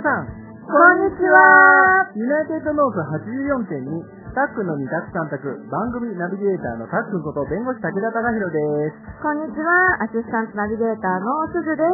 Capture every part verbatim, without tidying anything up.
さん、 こんにちは。 ユナイテッドノース はちじゅうよんてんに たっくんの二択三択、番組ナビゲーターのたっくんこと弁護士武田貴弘です。 こんにちは。アシスタントナビゲーターのすずです。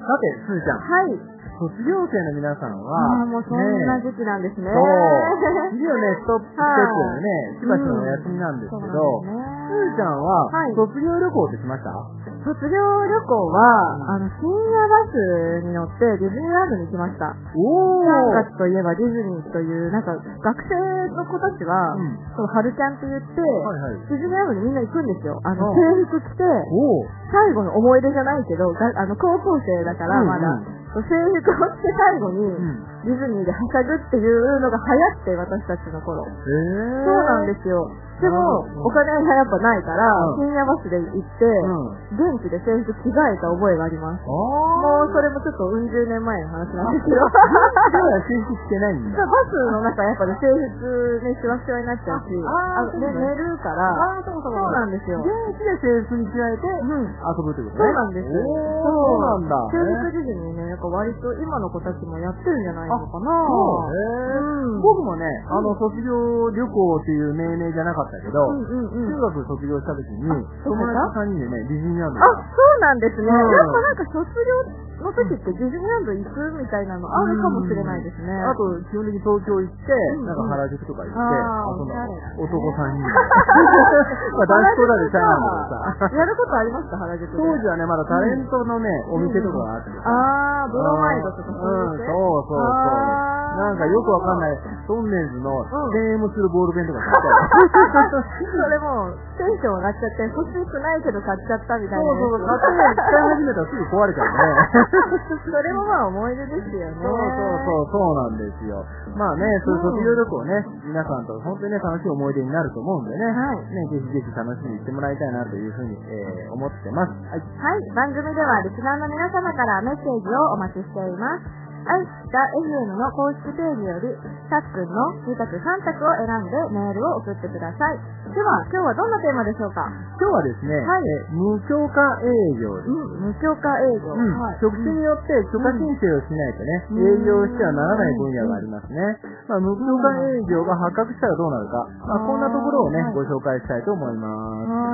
さて、すずちゃん。 はい。 卒業生の皆さんは、 ああ、もうそんな時期なんですね。 そう。いるよね、ストップステップのね、しばしのお休みなんですけど、すずちゃんは、卒業旅行ってしました？ 卒業旅行は、あの、深夜バスに乗ってディズニーランドに行きました。 おー。 さんがつといえばディズニーという、なんか、学生の子たちは、うん、その春キャンって言って、はいはい、ディズニーランドにみんな行くんですよ。あの、制服着て、最後の思い出じゃないけど、あの、高校生だからまだ、うんうん、制服を着て最後に、ディズニーではしゃぐっていうのが流行って、私たちの頃。へー。そうなんですよ。でも、お金がやっぱないから、深夜バスで行って、現地で制服着替えた覚えがあります。もうそれもちょっとうん十年前の話なんですけど。 では制服着てないんだ。 バスの中やっぱり制服ね、シワシワになっちゃうし、あの、ね、寝るから、そうなんですよ。 現地で制服に着替えて、遊ぶってことね。 そうなんです。 そうなんだ。 制服ディズニーね、やっぱ割と今の子たちもやってるんじゃないのかな。 そう。僕もね、あの、卒業旅行っていう命名じゃなかっただけど、うんうんうん、中学卒業した時に友達さんにんでね、ディズニーランド。 あ、そうなんですね。うん、やっぱなんか卒業の時ってディズニーランド行くみたいなのあるかもしれないですね。 あと基本的に東京行って、うんうん、なんか原宿とか行って、あその男さんにんで。まあ男子校だでちゃうんだけどさ。 やることありました原宿で。 当時はね、まだタレントのね、うん、お店とかがあって、ね、 ああ、ブロマイドとかそういう店。うん、そうそうそう。なんかよくわかんない、トンネルズのせんえんもするボールペンとか買ったそれもテンション上がっちゃって欲しくないけど買っちゃったみたいな。 そうそう、買って使い始めたらすぐ壊れちゃうね。 それもまあ思い出ですよね。 そうそうそう、そうなんですよ。まあね、そういう卒業旅行ね、皆さんと本当にね、楽しい思い出になると思うんでね、はい、ね、ぜひぜひ楽しみにしてもらいたいなというふうに、えー、思ってます。はい。 はい、番組ではリスナーの皆様からメッセージをお待ちしています。アイスタ エフエム の公式ページよりたっくんのに択さん択を選んでメールを送ってください。では今日はどんなテーマでしょうか？ 今日はですね、はい、え無許可営業です。 うん、無許可営業、うんはい、職種によって許可申請をしないとね、うん、営業してはならない分野がありますね。まあ、無許可営業が発覚したらどうなるか、まあ、こんなところをね、はい、ご紹介したいと思います。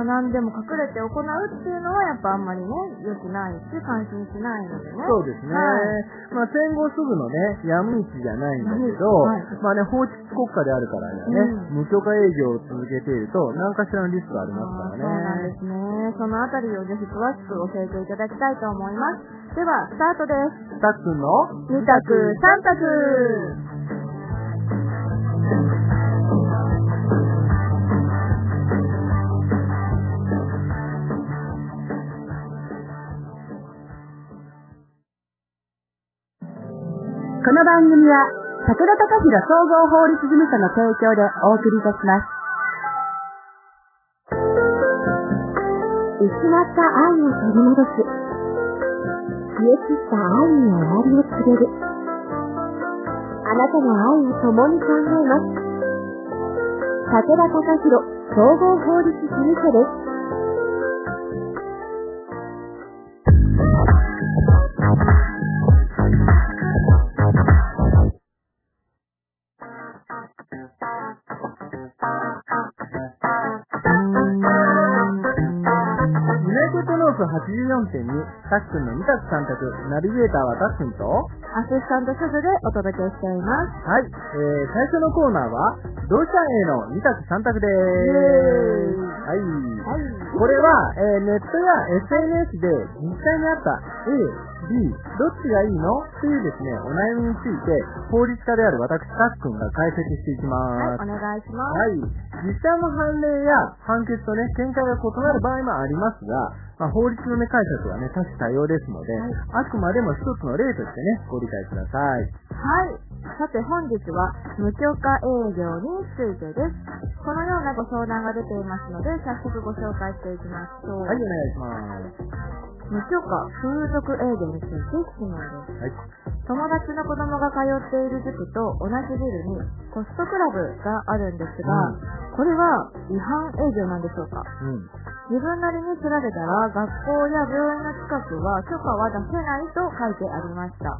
あ何でも隠れて行うっていうのはやっぱあんまりね良くないし関心しないのでね。 そうですね。はい、まあ戦後すぐのねやむ道じゃないんだけど、はい、まあね法治国家であるからね、うん、無許可営業を続けていると何かしらのリスクがありますからね。 そうなんですね。そのあたりをぜひ詳しく教えていただきたいと思います。ではスタートです。 たっくんのに択さん択。 この番組は武田貴弘総合法律事務所の提供でお送りいたします。失った愛を取り戻す、消え散った愛に終わりを告げる、あなたの愛を共に考えます。武田貴弘総合法律事務所です。 はちじゅうよんてんに たっくんのに択さん択、ナビゲーターはたっくんとアシスタントすずでお届けしています。 はい、えー、最初のコーナーは同志社 A のに択さん択でーす。はい、はい、これは、えー、ネットや エスエヌエス で実際にあった A、B どっちがいいのというですねお悩みについて法律家である私たっくんが解説していきます。 はい、お願いします。 はい、実際の判例や判決とね見解が異なる場合もありますが、まあ、法律の、ね、解釈はね多種多様ですので、はい、あくまでも一つの例としてねご理解ください。 はい。さて本日は無許可営業についてです。このようなご相談が出ていますので早速ご紹介していきましょう。 はい、お願いします。 無許可風俗営業について質問です。はい、友達の子供が通っている塾と同じビルにホストクラブがあるんですが、うん、これは違反営業なんでしょうか？うん、自分なりに調べたら学校や病院の近くは許可は出せないと書いてありました。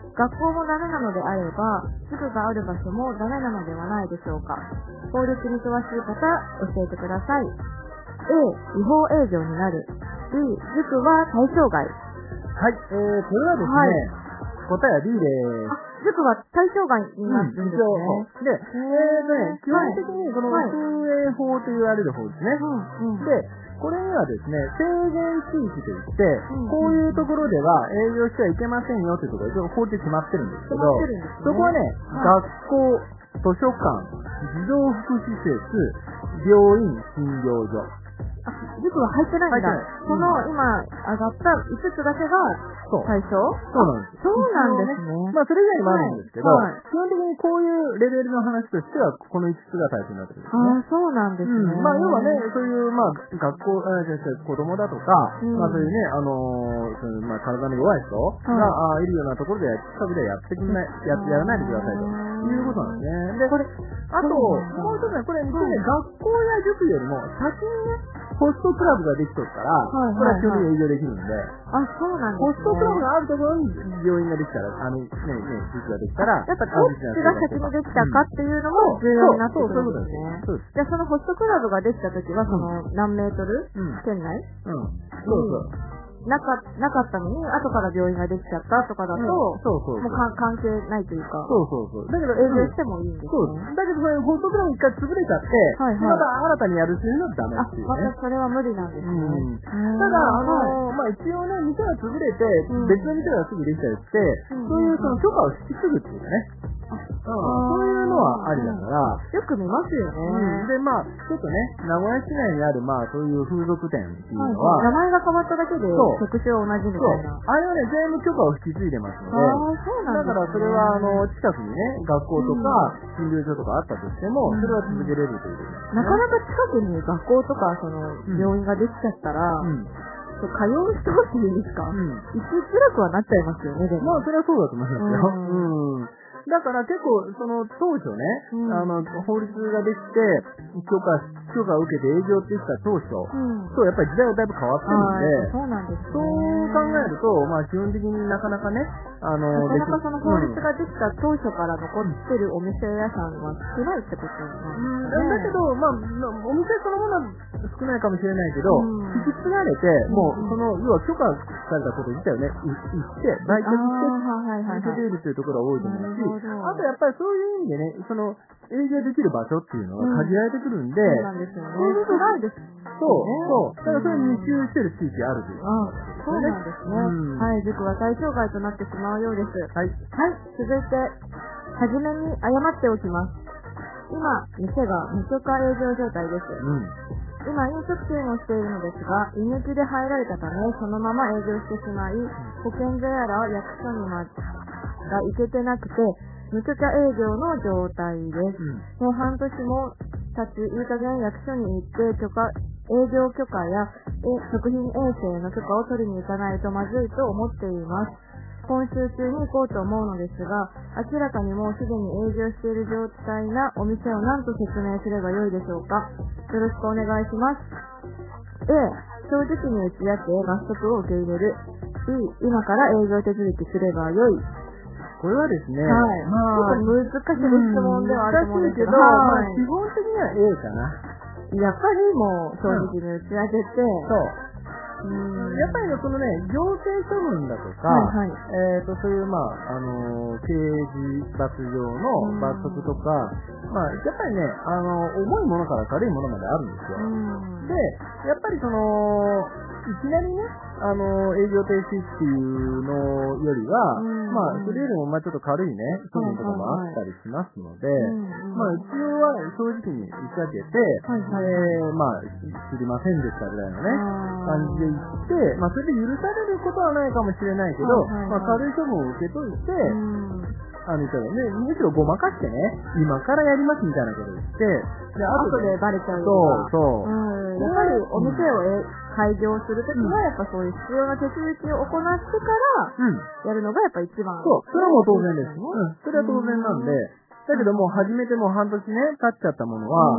学校もダメなのであれば、塾がある場所もダメなのではないでしょうか。法律に詳しい方、教えてください。A、違法営業になる。B、塾は対象外。 はい、えー、これはですね、はい、答えは B です。 あ、塾は対象外になるんですね。 うん、で、えーね、基本的にこの風営法と言われる法ですね。うんうん、で、これにはですね、制限地域といって、うんうん、こういうところでは営業してはいけませんよというところで法律決まってるんですけど、ね、そこはね、はい、学校、図書館、児童福祉施設、病院、診療所。 あ、塾は入ってないんだ。この今上がったいつつだけが対象？ そうなんです。 そうなんですね。 まあそれ以外もあるんですけど、はいはい、基本的にこういうレベルの話としてはこのいつつが対象になってるんですね。 ああ、そうなんですね。 うん、まあ要はね、そういうまあ学校、えー、子供だとか、うん、まあそういうね、あのー、そのまあ体の弱い人が、はい、あいるようなところで近くでやってくんない、やってやらないでくださいということなんですね。で、これ、あと、もう一つね、これ、ね、学校や塾よりも先にね、ホストクラブができとったら、はいはいはい、これは基本に営業できるんで、 あ、そうなんですね。 ホストクラブがあるところに病院ができたら、あの、ね、ね、塾ができたら、 やっぱどっちが先にできたかっていうのも重要になってくるんですね。そうそうそうそうです。じゃあそのホストクラブができたときは、その、何メートル、うん、圏内うん。そうそう。 なか、なかったのに、後から病院ができちゃったとかだと、うん、そうそうそうもうか関係ないというか、 そうそうそう。 だけど営業してもいいんですね。 そうだけど、それホストクラブ一回潰れちゃって、はいはい、また新たにやるっていうのはダメっていうね。 あ、またそれは無理なんですね。うん、 ただ、あのー、まあ、一応ね、店が潰れて、別の店がすぐできたりして、うん、そういうその許可を引き継ぐっていうかね。うん、そういうのはありだから、 よく見ますよね。 うん、で、まあ、ちょっとね、名古屋市内にある、まあ、そういう風俗店っていうのは、 はい、名前が変わっただけで、職種は同じみたいな。 あれはね、全部許可を引き継いでますので、 あそうなんですね、 だからそれは、あの、近くにね、学校とか、診療所とかあったとしても、それは続けれるということです、 ね。なかなか近くに学校とか、その、病院ができちゃったら、うん通う人っていうんですか、うん、生きづらくはなっちゃいますよね、でも。 まあ、それはそうだと思いますよ。うん。うんだから結構、その当初ね、うん、あの、法律ができて、許可、許可を受けて営業ってきた当初、うん、とやっぱり時代はだいぶ変わってるんで、 そうなんですね。 そう考えると、まあ基本的になかなかね、あの、 なかなかその法律ができた当初から残ってるお店屋さんは少ないってことなんですね。 うん、だけど、まあ、お店そのものは少ないかもしれないけど、うん、引き継がれて、もう、その、要は許可されたこと自体をね、行って、売却して、続けるというところが多いと思うし、あとやっぱりそういう意味でね、その、営業できる場所っていうのは限られてくるんで、 そうなんですよね。少ないです。 そう、そう。だからそれ密集してる地域あるということですね。そうなんですね。はい、塾は対象外となってしまうようです。はい。はい、続いて、はじめに謝っておきます。今、店が無許可営業状態です。うん、今、飲食店をしているのですが、居抜きで入られたため、そのまま営業してしまい、保健所やら役所にまが行けてなくて、無許可営業の状態です。うん、もう半年も経ち、いい加減役所に行って許可、営業許可や食品衛生の許可を取りに行かないとまずいと思っています。今週中に行こうと思うのですが、明らかにもうすでに営業している状態なお店を何と説明すればよいでしょうか。よろしくお願いします。A、正直に打ち明け罰則を受け入れる。B、今から営業手続きすればよい。 これはですね、はい。 まあ、難しい質問ではあると思うんですけど、 はい、まあ、基本的には A かな。 やっぱりもう、正直に打ち明けて、 うん、そう。うんやっぱりね、そのね、行政処分だとか、はいはい、えっ、ー、と、そういう、まあ、あのー、刑事罰上の罰則とか、まあ、やっぱりね、あのー、重いものから軽いものまであるんですよ。で、やっぱりその、いきなりね、あの、営業停止っていうのよりは、まあ、それよりも、まあ、ちょっと軽いね、処分とかもあったりしますので、まあ、一応は正直に打ち明けて、えー、まあ、知りませんでしたぐらいのね、感じで言って、まあ、それで許されることはないかもしれないけど、まあ、軽い処分を受けといて、あの、ね、むしろごまかしてね、今からやりますみたいなことを言って、 で、後でバレちゃうよ。そう、そう。 うん、やっぱりお店を開業するときは、やっぱそういう必要な手続きを行ってから、やるのがやっぱ一番、 うん。そう、それはもう当然です。うん、それは当然なんで、だけどもう始めてもう半年ね、経っちゃったものは、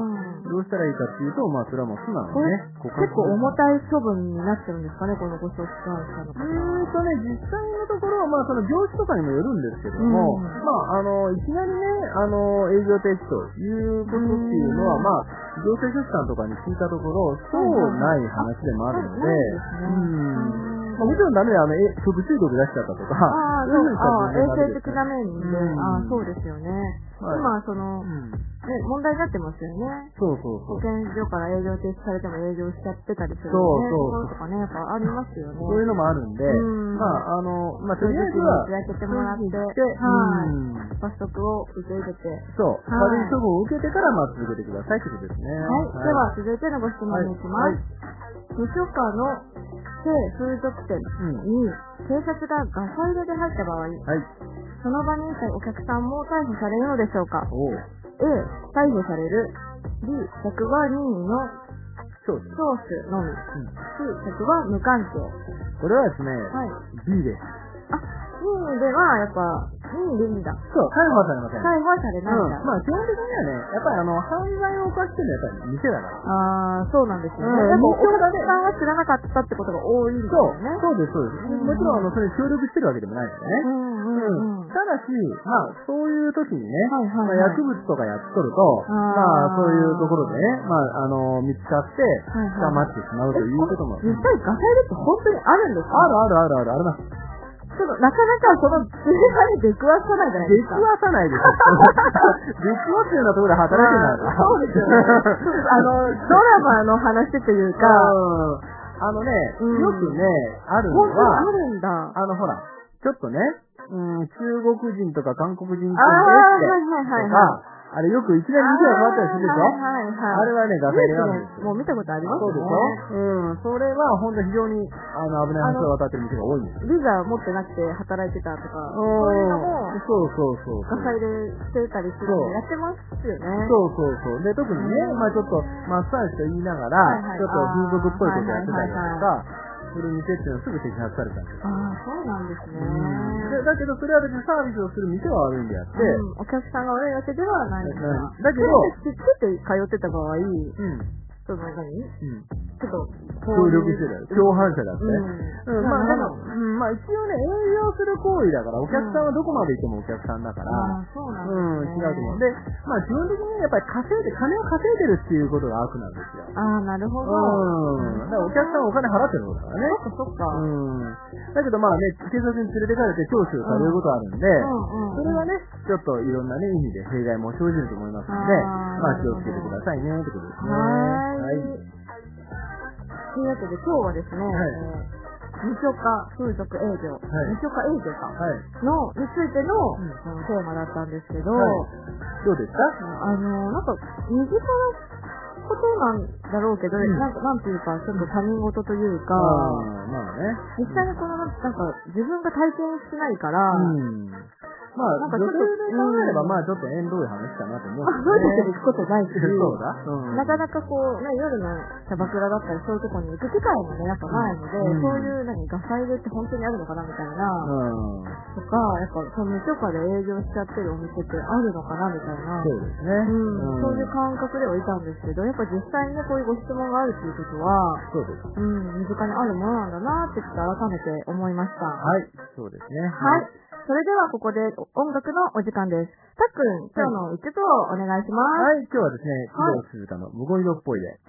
どうしたらいいかっていうと、まあそれはもう素直にね。 結構重たい処分になってるんですかね、このご相談者の方。 うーんとね、実際のところは、まあその業種とかにもよるんですけども、うん、まああの、いきなりね、あの、営業停止ということっていうのは、まあ、行政書士さんとかに聞いたところ、そうない話でもあるので、うん。もちろんダメで、あの、え、食中毒出しちゃったとか、 ああ、そう、衛生的な面で、ああ、そうですよね。今、その、ね、問題になってますよね。 そうそうそう。 保健所から営業停止されても営業しちゃってたりするよね。そうそう。とかね、やっぱありますよね。 そういうのもあるんで、まあ、あの、まあ、とりあえずは、 焼けてもらって、はい。罰則を受け入れて。 そう。悪い処分を受けてから、まあ、続けてくださいってことですね。 はい。では、続いてのご質問に行きます。無許可の軽風俗店に警察がガサ入れで入った場合、はい、その場にいたお客さんも逮捕されるのでしょうか。 A、逮捕される。 B、客は任意の聴取のみ。 C、客は無関係。 これはですね、はい、B です。 あ、任意ではやっぱ任意でいいんだ。 そう、逮捕はされません。 逮捕はされないんだ。 うん、まあ基本的にはね、やっぱりあの犯罪を犯してるのはやっぱり店だから。 ああ、そうなんですよね。やっぱお客さんは知らなかったってことが多いんですよね。 そう、そうですそうです。もちろんあのそれ協力してるわけでもないのでね。うんうん。ただし、まあそういう時にね、まあ薬物とかやっとると、まあそういうところでね、まああの見つかって捕まってしまうということも。 実際ガサ入れって本当にあるんですか？ あるあるあるあるあります。 ちょっとなかなかその実際に出くわさないじゃないですか。 出くわさないです。出くわすようなところで働いてるんだ。 そうですよね。あの、ドラマの話というか、 あのね、よくね、あるのは、 あるんだ。 あのほら、ちょっとね、うん、中国人とか韓国人とか、あれよくいきなり店が変わったりするでしょ。はいはいはい。あれはね、ガサ入れなんですよ。 もう見たことありますね。そうでしょ。うん。それは本当に非常にあの危ない橋を渡ってる店が多いんですよ。 ビザ持ってなくて働いてたとか、そういうのも、 そうそうそう。 ガサ入れしてたりするんでやってますよね。 そうそうそう。で、特にね、まあちょっとマッサージと言いながら、ちょっと風俗っぽいことやってたりとか、する店っていうのはすぐ摘発されたんですよ。 ああ、そうなんですね。 でだけどそれは別にサービスをする店は悪いんであって、 うん、お客さんが悪いわけではないんだ。 だけど、 知ってて通ってた場合、うん、その何、うん、ちょっと協力してたよ。共犯者だって。うん、うん、まあでも、うん、まあ一応ね、営業する行為だから、お客さんはどこまで行ってもお客さんだから、 うん、そうなんですね。 うん、違うと思う。で、まあ基本的にやっぱり稼いで、金を稼いでるっていうことが悪なんですよ。 ああ、なるほど。 うん。だからお客さんはお金払ってることだからね。 そっかそっか。 うん。だけどまあね、警察に連れてかれて聴取されることあるんで、うんうんうん、それはね、ちょっといろんなね、意味で弊害も生じると思いますので、まあ気をつけてくださいね、ってことですね。 はい。というわけで今日はですね、はい、無許可風俗営業、はい、無許可営業か、はい、のについての、うん、テーマだったんですけど、はい、 どうですか？ あのなんか身近なことなんだろうけど、うん、なんかなんていうかちょっと他人事というか、 うん、まあね、 実際にこのなんか自分が体験してないから。うんまあ、なんか女性で考えれば、まあちょっと縁遠い話かなと思う、ね。 そうですけど行くことないし、 そうだ、 うん、なかなかこう、ね、夜のキャバクラだったりそういうところに行く機会もね、やっぱないので、うん、そういう何、ガサ入れって本当にあるのかなみたいな、うん、とか、やっぱその無許可で営業しちゃってるお店ってあるのかなみたいな、 そうですね、 うん。そういう感覚ではいたんですけど、やっぱ実際にね、こういうご質問があるっていうことは、 そうです。 うん、身近にあるものなんだなってちょっと改めて思いました。 はい、そうですね。 はい。それではここで音楽のお時間です。たっくん、今日の一曲をお願いします。 はい、今日はですね、工藤静香の無言色っぽいで。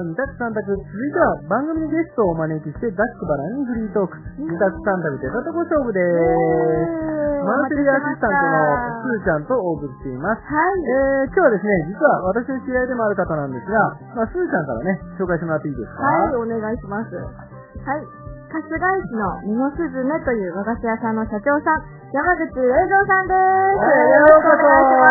の二択三択、続いては番組ゲストをお招きしてざっくばらんにフリートーク、二択三択でたとこ勝負でーす。マンスリーアシスタントのすーちゃんとお送りしています。 はい。 えー、今日はですね、実は私の知り合いでもある方なんですが、まあ、すーちゃんからね、紹介してもらっていいですか？ はい、お願いします。はい。春日井市のみのすずめという和菓子屋さんの社長さん、山口栄三さんです。よろしくお願いし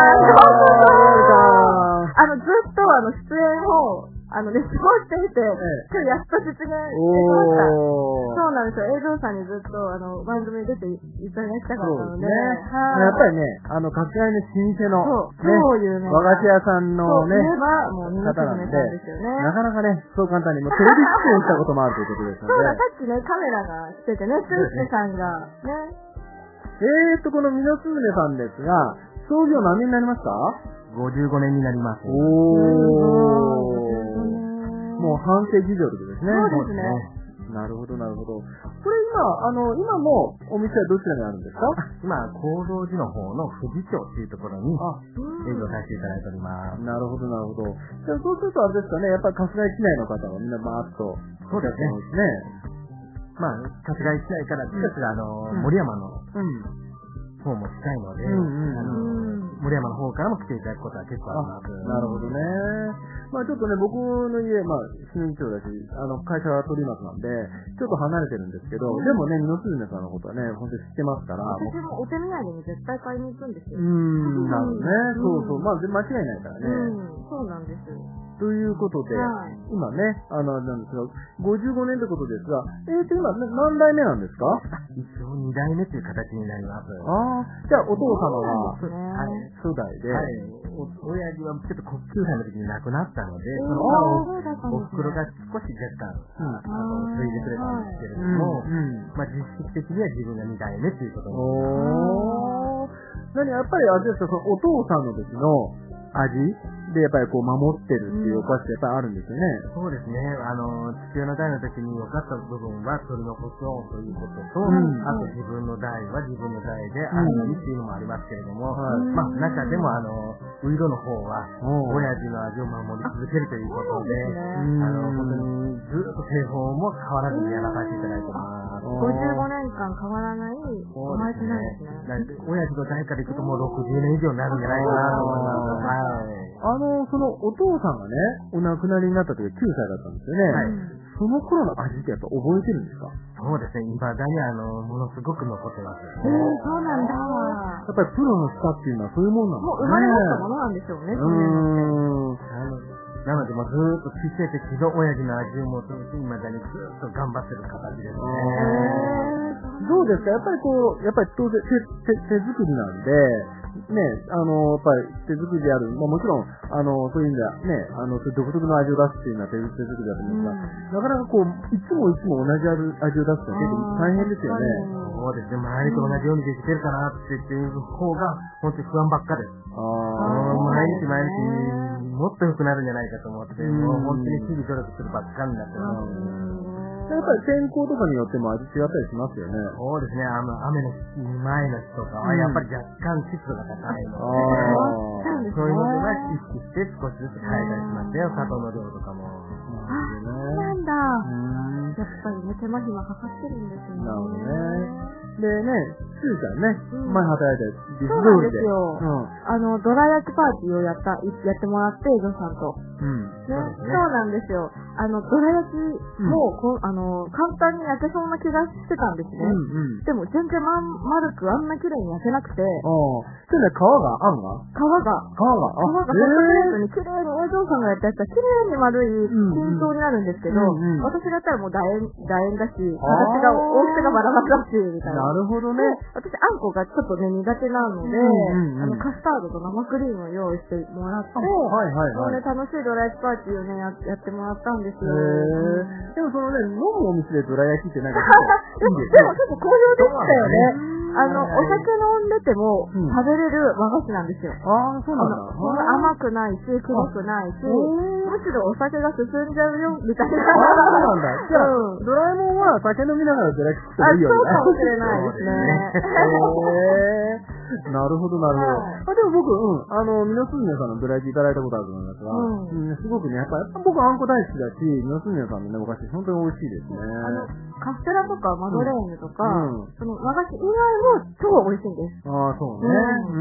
ます。あの、ずっとあの、出演を、あの、熱望していて、今日やっと実現できました。そうなんですよ。栄三さんにずっとあの、番組に出ていただきたかったので。ね、 やっぱりね、あの、春日井の老舗の、 そう、超有名な。 和菓子屋さんのね、 もう、みのすずめさんですよね。 なかなかね、そう簡単に、もうテレビ出演したこともあるということですので。 そうだ、さっきね、カメラが来ててね、スーツさんが、ね。 えーっと、このみのすずめさんですが、創業何年になりますか？ ごじゅうごねんになります。 おー。もう半世紀以上ということですね。 そうですね。 なるほど、なるほど。これ今、あの、今もお店はどちらにあるんですか？ 今、高蔵寺の方の富士町というところに営業させていただいております。 なるほど、なるほど。じゃあそうするとあれですかね、やっぱり春日井市内の方はみんなバーッと。 そうですね。まあ、春日井市内から近くあの、うん、森山の方も近いので、うんうん、あの森山の方からも来ていただくことは結構あります。 なるほどね。まあちょっとね、僕の家、まあ、新町だし、あの、会社は取りますなんで、ちょっと離れてるんですけど、うん、でもね、みのすずめさんのことはね、本当に知ってますから。 私もお手土産に絶対買いに行くんですよ。 うーん、なるほどね。そうそう。まあ、間違いないからね。 うん、そうなんです。 ということで、はい、今ね、あの、なんですが、ごじゅうごねんってことですが、えーと、今、何代目なんですか？ 一応に代目という形になります。 ああ、じゃあお父様は、 ね、 はい、初代で、 はい、お親父はちょっとこきゅうさいの時に亡くなったので、その後、お袋が少し若干、うん、あの、継いでくれたんですけれども、うんうん、まあ実質的には自分がに代目ということになります。 おー。何、やっぱりあれですか、そのお父さんの時の味でやっぱりこう守ってるっていうお菓子ってやっぱりあるんですよね。 そうですね。あの、父親の代の時に良かった部分は取り残そうということと、うん、あと自分の代は自分の代であるのにっていうのもありますけれども、うん、まあ中でもあの、ウイロの方は、親父の味を守り続けるということで、あの、本当にずっと製法も変わらずにやらさせていただいてます。 ごじゅうごねんかん変わらないお前じゃないですね。 親父の代からいくともうろくじゅうねん以上になるんじゃないかなと思います。はい。 あの、そのお父さんがね、お亡くなりになった時はきゅうさいだったんですよね。はい。その頃の味ってやっぱ覚えてるんですか？ そうですね。未だにあの、ものすごく残ってます。 へえ、そうなんだ。 やっぱりプロの舌っていうのはそういうもんなんですね。 もう生まれ持ったものなんでしょうね、そういうのって。 なので、もうずーっと小さい時の親父の味を求めて、未だにずーっと頑張ってる形ですね。 どうですか？やっぱりこう、やっぱり当然手、手、手作りなんで、ね、あの、やっぱり手作りである、まあもちろん、あの、そういう意味ではね、あの、独特の味を出すっていうのは手、手作りだと思うんですが、なかなかこう、いつもいつも同じ味を出すって結構大変ですよね。 そうですね、周りと同じようにできてるかなってっていう方が、本当に不安ばっかです。ああ、毎日毎日、もっと良くなるんじゃないかと思って、もう本当に日々努力するばっかりになってます。 やっぱり天候とかによっても味違ったりしますよね。 そうですね。あの、雨の前の日とかは、やっぱり若干湿度が高いので、そういうのでは意識して少しずつ変えたりしましたよ。砂糖の量とかも。 あ、そうなんだ。やっぱりね、手間暇かかってるんですよね。 なるほどね。でね、すーちゃんね、うん、前働いてるビス通りで。そうなんですよ。うん、あの、どら焼きパーティーをやった、やってもらって、ジョさんと。うん。ね、そうなんですよ。あの、どら焼きも、うん、こあの、簡単に焼けそうな気がしてたんですね。うんうん、でも全然まん丸くあんな綺麗に焼けなくて。ああ。それね、皮があんが皮が。 皮が。 皮がホットプレートに綺麗に、お嬢さんがやったやつは綺麗に丸い均等になるんですけど、うんうん、私がやったらもう楕円、楕円だし、形が、大きさがバラバラだし、みたいな。 なるほどね。 私、あんこがちょっとね、苦手なので、うんうんうん、あの、カスタードと生クリームを用意してもらって、はいはいはい。ね、楽しいドラ焼きパーティーをねや、やってもらったんですよ。 へー。でもそのね、飲むお店でドラ焼きってなんかでも、でも結構好評でしたよね。あの、お酒飲んでても食べれる和菓子なんですよ。 ああ、そうなんだ。 甘くないし、くどくないし、むしろお酒が進んじゃうよ、みたいな。 ああ、そうなんだ。じゃあ、うん、ドラえもんは酒飲みながらドラ焼き食ってもいいよね。 そうかもしれないですね。へなるほど、なるほど。あ、でも僕、うん、あの、ミノスズメさんのブライチいただいたことあると思いますが、うん、すごくね、やっぱ、やっぱ僕あんこ大好きだし、ミノスズメさんのね、お菓子、本当に美味しいですね。 あの、カステラとかマドレーヌとか、うん、その和菓子以外も超美味しいんです。 ああ、そうね。うん。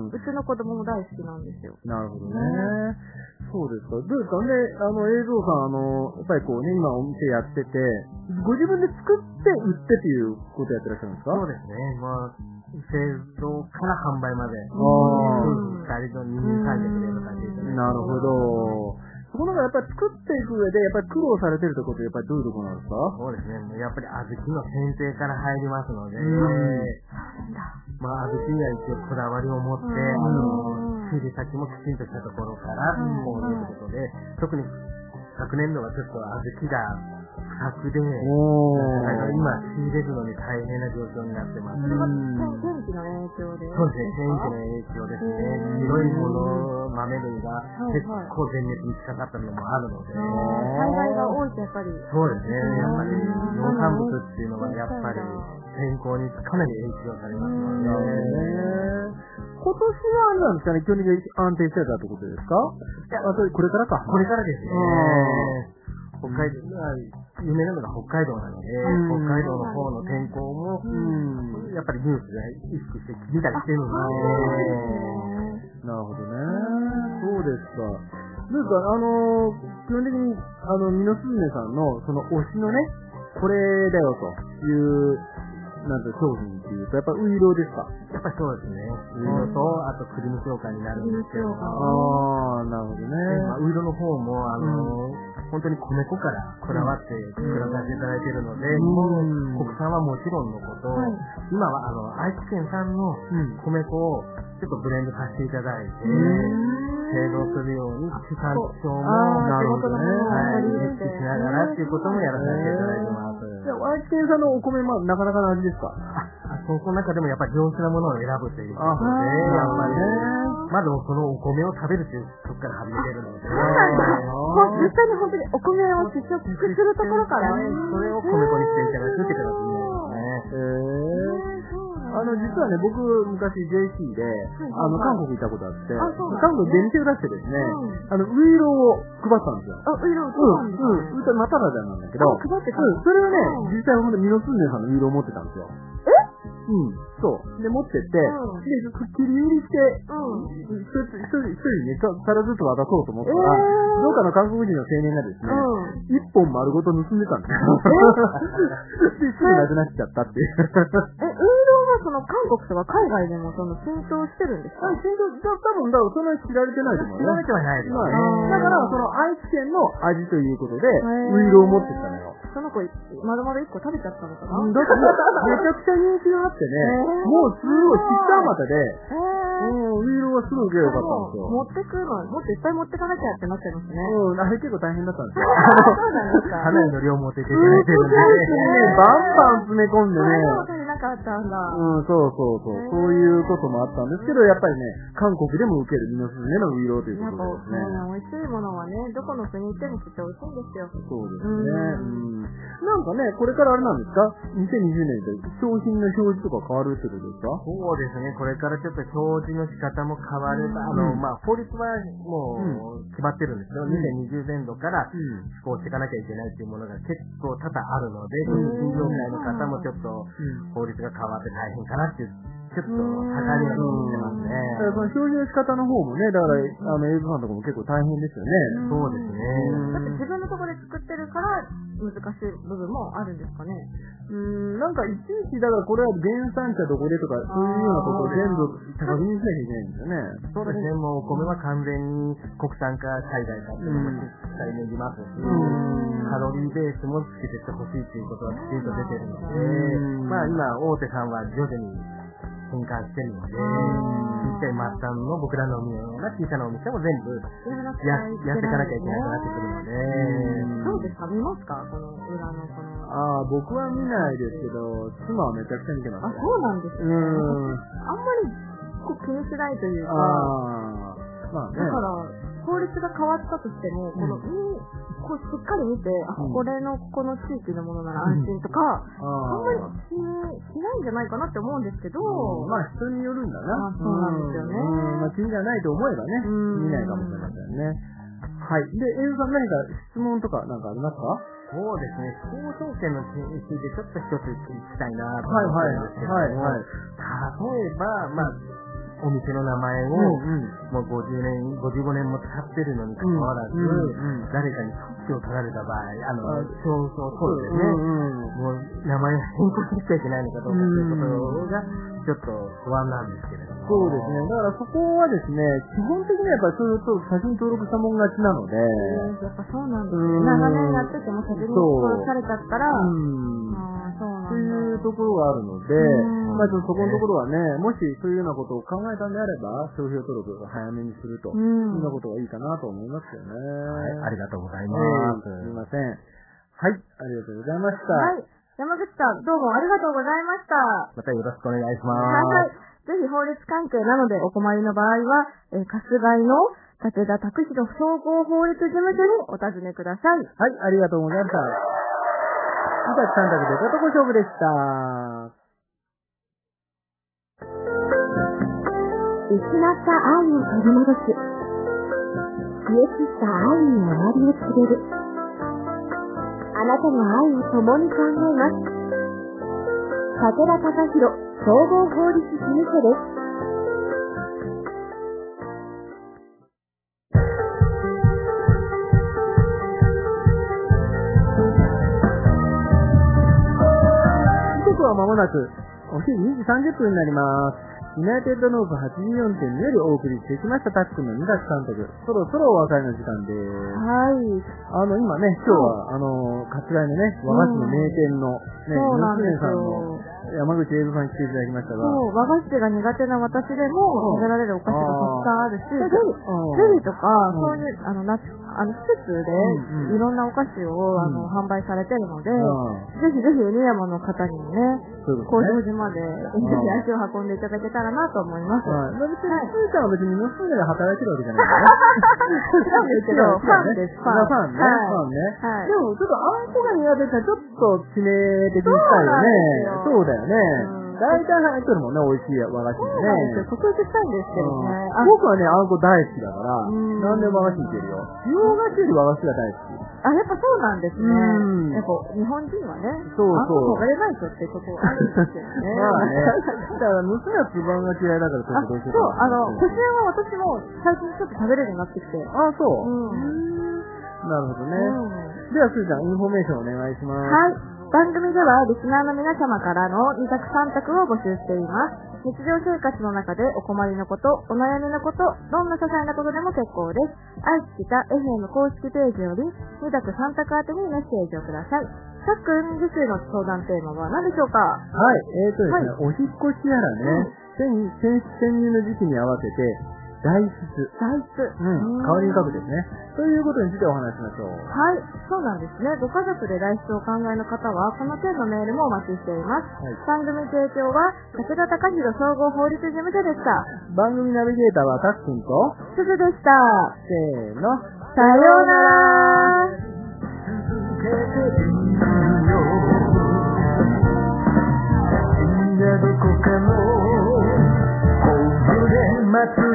うちの子供も大好きなんですよ。 なるほどね。そうですか。どうですかね、あの、映像さん、あの、やっぱりこうね、今お店やってて、ご自分で作って売ってっていうことやってらっしゃるんですか？ そうですね。まあ、製造から販売まで、夫婦二人の二人三脚でやる感じですね。 なるほど。そこのがやっぱり作っていく上で、やっぱり苦労されてるところってやっぱりどういうところなんですか？ そうですね。やっぱり小豆の選定から入りますので、まあ、小豆には一応こだわりを持って、あの、仕入れ先もきちんとしたところから購入ということで、特に昨年度はちょっと小豆が不作で、今仕入れるのに大変な状況になってます。 それは天気の影響で？ そうですね、天気の影響ですね。白いもの、豆類が結構全滅に近かったのもあるので。 災害が多いとやっぱり。 そうですね、やっぱり農産物っていうのはやっぱり天候にかなり影響されますので。 今年はあれなんですかね、基本的に安定してたってことですか？いや、これからか。 これからですね。北海道、有名なのが北海道なので、北海道の方の天候も、やっぱりニュースで意識して見たりしてるので。 なるほどね。そうですか。なんか、あの、基本的に、あの、ミノスズメさんの、その推しのね、これだよという、なんて商品っていうと、やっぱウイローですか？ やっぱりそうですね。ウイローと、あとクリーム評価になるんですけど。 ああ、なるほどね。 ウイローの方も、あの、本当に米粉からこだわって作らさせていただいているので、もう国産はもちろんのこと、今はあの、愛知県産の米粉をちょっとブレンドさせていただいて、製造するように地産地消も、 なるほどね。 はい、意識しながらっていうこともやらせていただいてます。 愛知県産のお米、まあ、なかなかの味ですか？ あ、その中でもやっぱり上質なものを選ぶっていうことで、やっぱりね、まずそのお米を食べるっていうとこから始めてるので、 実際に本当にお米を試食するところから、 それを米粉にしていただくって形になりますね。 あの、実はね、僕、昔 ジェイシー で、あの、韓国行ったことあって、韓国で出店を出してですね、あの、ウイローを配ったんですよ。 あ、ウイローを配ったんですか？ うん、うん、まただじゃなんだけど、 配ってた。 それはね、実際ほんとミノスズメさんのウイローを持ってたんですよ。え？うん、そう。で、持ってって、で、切り売りして、一人一人ね、皿ずつ渡そうと思ったら、どうかの韓国人の青年がですね、一本丸ごと盗んでたんですよ。で、すぐなくなっちゃったっていう。 え、ウイローはその韓国とか海外でもその浸透してるんですか？ 浸透、多分、だからそんなに知られてないと思うね。 知られてはないですね。 だから、その愛知県の味ということで、ウイローを持ってったのよ。 その子、まるまる一個食べちゃったのかな？ だからめちゃくちゃ人気があってね、もうすごいちっちゃい股で、ウイローはすごい受けよかったんですよ。 持ってくの、もっといっぱい持ってかなきゃってなっちゃいますね。 うん、あれ結構大変だったんですよ。 そうなんですか。 かなりの量持っていただいてるんで。 バンバン詰め込んでね。 そうなかったんだ。 うん、そうそうそう。そういうこともあったんですけど、やっぱりね、韓国でも受けるミノスズメのウイローということですね。 やっぱ、美味しいものはね、どこの国行ってもきっと美味しいんですよ。 そうですね。うん。なんかね、これからあれなんですか？にせんにじゅうねんで商品の表示とか変わるってことですか？ そうですね。これからちょっと表示の仕方も変われば、あの、まあ、法律はもう決まってるんですけど、にせんにじゅうねんどから施行していかなきゃいけないっていうものが結構多々あるので、新業界の方もちょっと法律が変わって大変かなっていう、ちょっと盛んには聞いてますね。 だからその表示の仕方の方もね、だから、あの、映像さんとかも結構大変ですよね。 そうですね。 だって自分のところで作ってるから難しい部分もあるんですかね。 うーん、なんかいちいちだからこれは原産地はどこでとか、そういうようなことを全部確認しなきゃいけないんですよね。 そうですね、もうお米は完全に国産か海外かっていうのもしっかり念じますし、カロリーベースもつけてってほしいっていうことはきちんと出てるので、まあ今大手さんは徐々に変換してるので、小さい末端の僕らのような小さなお店も全部ややっていかなきゃいけなくなってくるので。 そうですか、見ますか、この裏のこの。 ああ、僕は見ないですけど、妻はめちゃくちゃ見てます、ね。 あ、そうなんですね。 うん。 あんまりこう気にしないというか。 ああ、まあね。 だから、法律が変わったとしても、この、ここうしっかり見て、あ、これのこの地域のものなら安心とか、あんまりしないんじゃないかなって思うんですけど、 まあ人によるんだな。 そうなんですよね。 まあ気にがないと思えばね、見ないかもしれませんね。はい。で、エイさん何か質問とかなんかありますか？ そうですね。商標権の件についてちょっと一つ聞きたいなと思ってるんですけども、はいはいはい、例えば、まあ、お店の名前を、もうごじゅうねん、ごじゅうごねんも経ってるのにかかわらず、うんうん、誰かに特許を取られた場合、あの、商標そうですね、うんうん、もう名前を変更しちゃいけないのかどうかということが、ちょっと不安なんですけれども。 そうですね。だからそこはですね、基本的にはやっぱりそういうと写真登録したもん勝ちなので。 やっぱそうなんですね。長年やってても写真登録されちゃったら、うんあそうなんだ。 っていうところがあるので、まあちょっとそこのところはね、もしそういうようなことを考えたんであれば、商標登録を早めにすると、いうようなことがいいかなと思いますよね。 はい、ありがとうございます。 えー、すみません。はい、ありがとうございました。 はい。山口さん、どうもありがとうございました。 またよろしくお願いします。 はい。ぜひ法律関係なのでお困りの場合は、えー、春日井の武田拓弘総合法律事務所にお尋ねください。 はい、ありがとうございました。三崎三択で男勝負でした。 失った愛を取り戻す。消え散った愛に終わりを告げる。あなたの愛を共に考えます。武田隆弘総合法律事務所です。 時刻は間もなくお昼にじさんじゅっぷんになります。ユナイテッドノース はちじゅうよんてんに よりお送りしてきましたタックの二崎監督。そろそろお別れの時間です。 はい。 あの、今ね、今日は、あの、勝海のね、和菓子の名店の、ね、 そうなんですさんの山口英三さんに来ていただきましたが。 そう、和菓子が苦手な私でも食べられるお菓子がたくさんあるし、ゼリーとか、そういう、あの、夏、あの、施設でいろんなお菓子を、あの、販売されてるので、ぜひぜひ、犬山の方にもね、工場島で、ぜひ足を運んでいただけたらなと思います。 はい。別に、スーちゃんは別に娘で働いてるわけじゃないからね。違うんですけど、ファンです、ファン。 ファンね。ファンね。でも、ちょっとあんこが苦手ってちょっと致命的にしたいよね。そうだよね。大体入ってるもんね、美味しい和菓子にね。 克服したいんですけどね。 僕はね、あんこ大好きだから、何でも和菓子いけるよ。洋菓子より和菓子が大好き。 あ、やっぱそうなんですね。やっぱ日本人はね、 そうそう。 あんこ食べれない人ってとこあるんですよね。 まあね。だから娘はつばんが嫌いだからちょっとどうしようか。 そう、あの、こちらは私も最近ちょっと食べれるようになってきて。 あ、そう。うん。なるほどね。では、すーちゃん、インフォメーションお願いします。 はい。番組ではリスナーの皆様からの二択三択を募集しています。日常生活の中でお困りのこと、お悩みのこと、どんな些細なことでも結構です。愛知北 エフエム 公式ページより二択三択宛てにメッセージをください。さっくん、次週の相談テーマは何でしょうか？ はい、えーとですね、はい、お引っ越しやらね、転入の時期に合わせて、代筆。 代筆。 うん。代わりに書くですね。ということについてお話しましょう。 はい。そうなんですね。ご家族で代筆をお考えの方は、この件のメールもお待ちしています。はい、番組提供は、武田隆弘総合法律事務所でした。 番組ナビゲーターはたっくんと、 すずでした。 せーの。 さようなら。続けてみよう。みんなどこかの小暮松